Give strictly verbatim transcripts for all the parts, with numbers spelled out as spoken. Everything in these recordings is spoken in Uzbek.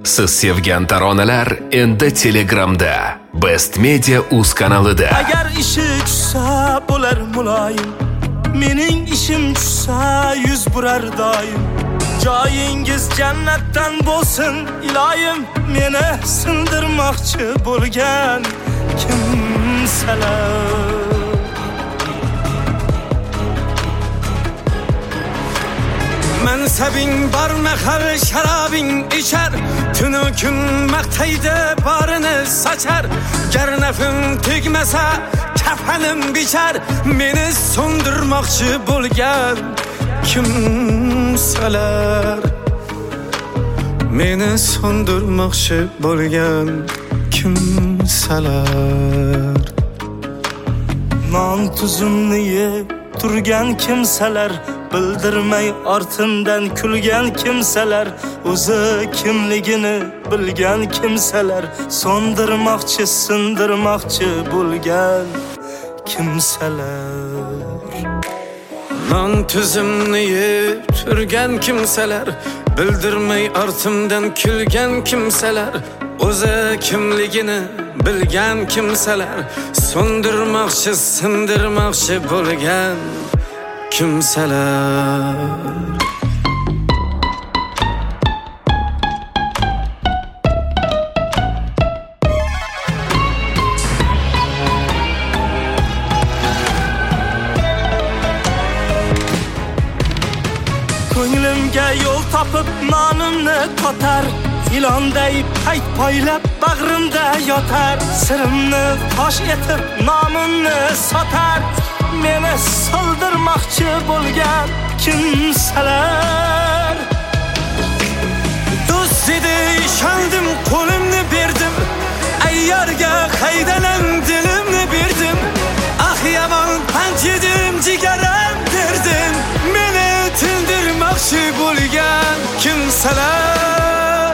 Siz sevgan taronalar endi Telegramda, Best Media uz kanalida. Agar ishi tushsa bo'lar muloyim, mening ishim tushsa yuz burar doim. Joyingiz jannatdan bo'lsin iloyim, meni sindirmoqchi bo'lgan kimsalar. Mansabing bor mahal sharobing ichar, tunu kun maqtaydi borini sochar. Gar nafim tegmasa kafanim bichar, meni so'ndirmoqchi bo'lgan kimsalar. Meni so'ndirmoqchi bo'lgan kimsalar. Non tuzimni yeb turgan kimsalar, bildirmay ortimdan kulgan kimsalar, o'zi kimligini bilgan kimsalar, so'ndirmoqchi, sindirmoqchi bo'lgan kimsalar. Non tuzimni yeb turgan kimsalar, bildirmay ortimdan kulgan kimsalar, o'zi kimligini bilgan kimsalar, so'ndirmoqchi, sindirmoqchi bo'lgan kimsalar. Ko'nglimga yo'l topib nonimni qotar, ilonday payt poylab bag'rimda yotar. Sirimni fosh etib nomimni sotar, meni soldirmoqchi bo'lgan kimsalar. Do'st edi ishondim, qo'limni berdim, ayyorga qaydanam dilimni berdim. Ah yomon pand yedim, jigaram derdim, meni tindirmoqchi bo'lgan kimsalar.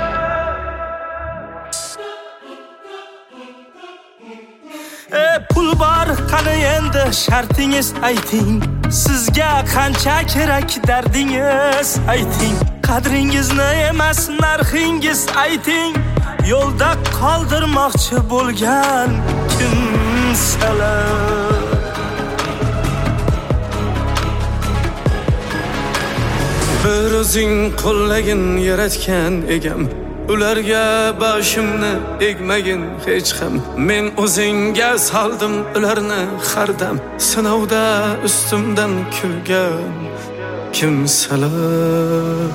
E pul bor, qani endi shartingiz ayting, sizga qancha kerak dardingiz ayting. Qadringizni emas narxingiz ayting, yo'lda qoldirmoqchi bo'lgan kimsalar. Bir o'zing qo'llagin yaratgan egam, ularga boshimni egmagin hech ham. Men o'zingga soldim ularni xardam, sinovda ustimdan kulgan kimsalar.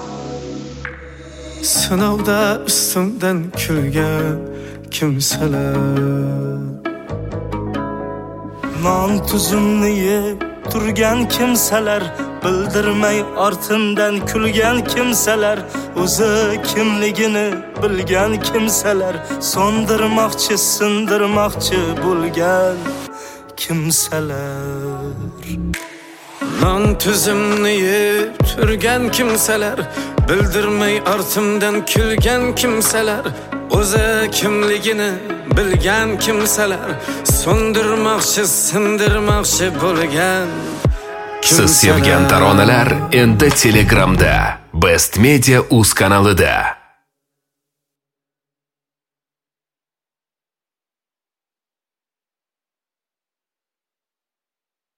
Sinovda ustimdan kulgan kimsalar. Non tuzimni yeb turgan kimsalar, bildirmay ortimdan kulgan kimsalar, o'zi kimligini bilgan kimsalar, so'ndirmoqchi, sindirmoqchi bo'lgan kimsalar. Non tuzimni yeb turgan kimsalar, bildirmay ortimdan kulgan kimsalar, o'zi kimligini bilgan kimsalar, so'ndirmoqchi, sindirmoqchi bo'lgan Siz sevgan taronalar endi Telegramda, Best Media uz kanalida.